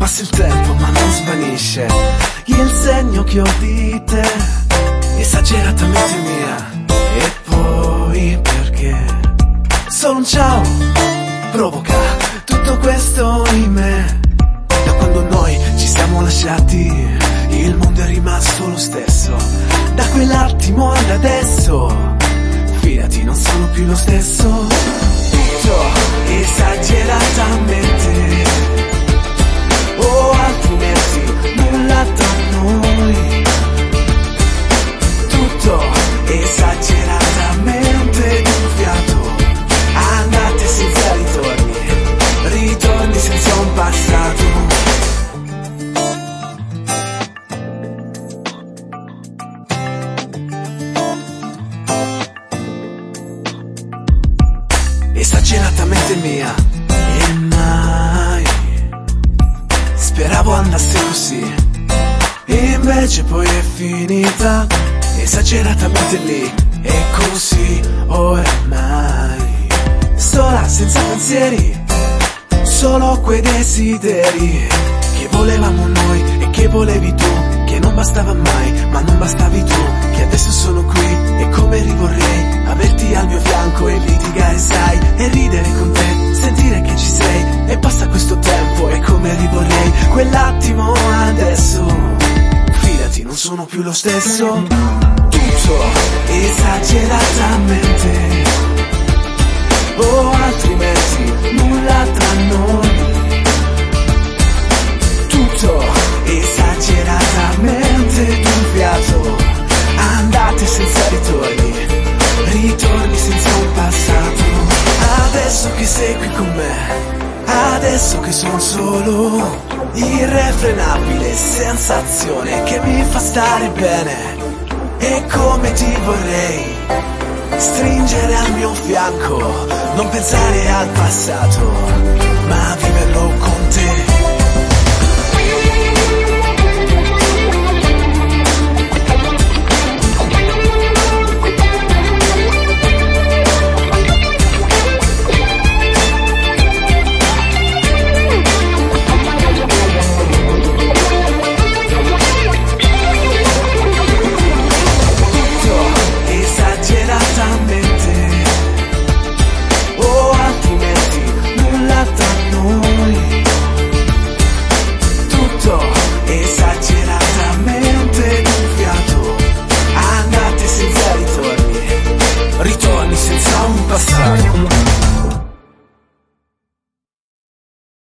Passa il tempo ma non svanisce il segno che ho di te, esageratamente mia. E poi perché solo un ciao provoca tutto questo in me. Da quando noi ci siamo lasciati il mondo è rimasto lo stesso. Da quell'attimo ad adesso, fidati, non sono più lo stesso. Tutto esageratamente, o altrimenti nulla tra noi. Tutto esageratamente d'un fiato, andate senza ritorni, ritorni senza un passato. Esageratamente mia, e mai speravo andasse così, e invece poi è finita esageratamente lì. E così oramai, sola senza pensieri, solo quei desideri che volevamo noi e che volevi tu, che non bastava mai, ma non bastavi tu, che adesso sono qui e come rivorrei averti al mio fianco e litigare sai, e ridere con te, sentire che ci sei, e passa questo tempo e come rivorrei quell'attimo adesso. Fidati, non sono più lo stesso. Tutto esageratamente, o altrimenti nulla tra noi. Tutto esageratamente d'un fiato, andate senza ritorni, ritorni senza un passato. Adesso che sei qui con me, adesso che sono solo, irrefrenabile sensazione che mi fa stare bene. E come ti vorrei stringere al mio fianco, non pensare al passato, ma viverlo con te.